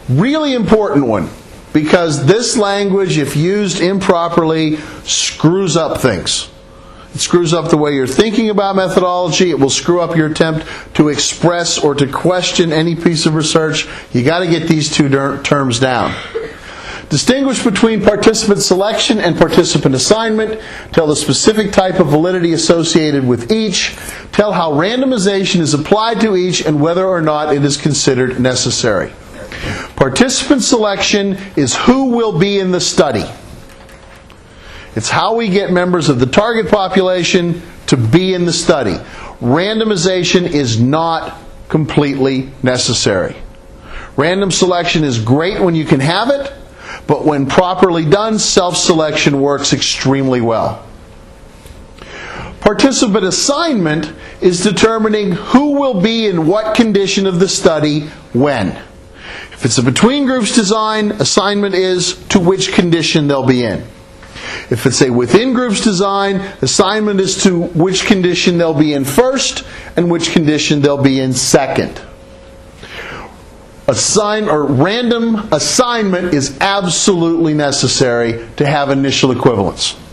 Really important one, because this language, if used improperly, screws up things. It screws up the way you're thinking about methodology. It will screw up your attempt to express or to question any piece of research. You got to get these two terms down. Distinguish between participant selection and participant assignment. Tell the specific type of validity associated with each. Tell how randomization is applied to each and whether or not it is considered necessary. Participant selection is who will be in the study. It's how we get members of the target population to be in the study. Randomization is not completely necessary. Random selection is great when you can have it, but when properly done, self-selection works extremely well. Participant assignment is determining who will be in what condition of the study when. If it's a between groups design, assignment is to which condition they'll be in. If it's a within groups design, assignment is to which condition they'll be in first and which condition they'll be in second. Random assignment is absolutely necessary to have initial equivalence.